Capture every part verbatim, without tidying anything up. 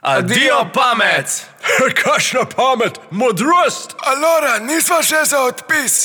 Adijo pamet! Kakšna pamet, modrost! Alora, nisva še za odpis.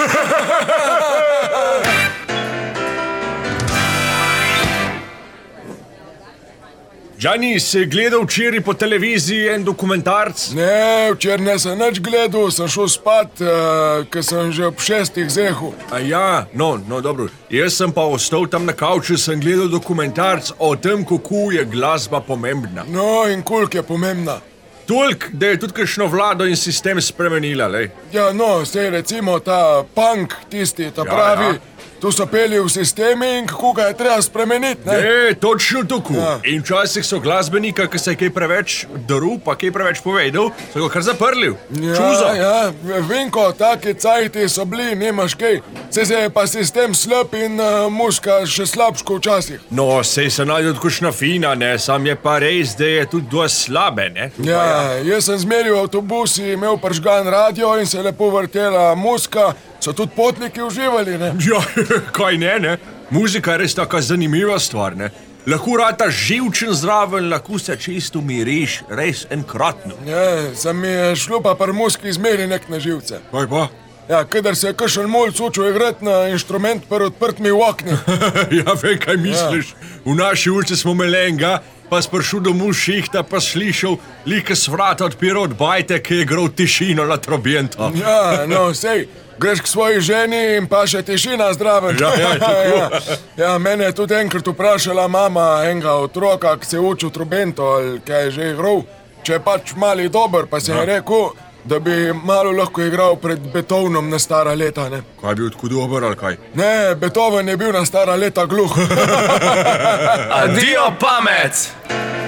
Žani, si gledal včeraj po televiziji en dokumentarc? Ne, včeraj nisem nič gledal, sem šel spat, uh, ker sem že ob šestih zehu. A ja, no, no dobro. Jaz sem pa ostal tam na kavču, sem gledal dokumentarc o tem, kako je glasba pomembna. No, in koliko je pomembna. Toliko, da je tudi kakšno vlado in sistem spremenila, lej. Ja, no, sej recimo ta punk, tisti, ta Ja, pravi, ja. tu so peli v sistemi in kako ga je treba spremeniti, ne? E, točno tako. Ja. In včasih so glasbenika, ki se je kaj preveč drl, pa kaj preveč povedal, so ga kar zaprli. Čuzo. Ja, ja, Vinko, taki cajti so bili, nimaš kaj. Se je pa sistem slab in uh, muska še slabško včasih. No, sej se najde odkušna fina, ne, sam je pa res, da je tudi dosti slabe, ne. Ja, jaz sem zmeri v avtobusi imel pržgan radio in se lepo vrtela muska, so tudi potniki uživali, ne? Ja, kaj ne, ne? Muzika je res taka zanimiva stvar, ne? Lahko rata živčen zraven, lahko se čisto umiriš, res enkratno. Ja, sem mi je šlo pa par muski zmeri nek na živce. Kaj pa? Ja, kadar se je kakšen mulj učil igrati na inštrument par odprtmi v okni. Ja, vem, kaj misliš. V naši ulici smo imeli enega, pa sprašil domov šihta, pa slišal, like s vrata odpiral od bajte, ki je igral tišino na trobento. Ja, no, sej, greš k svoji ženi in pa še tišina zdraven. Ja, ja, tako. ja. ja, mene je tudi enkrat vprašala mama enega otroka, ki se je učil trobento ali kaj je že igral, če je pač mali dober, pa se je rekel, da bi malo lahko igral pred Beethovenom na stara leta, ne. Kaj bi odkud dober ali kaj? Ne, Beethoven je bil na stara leta gluh. Adijo pamet!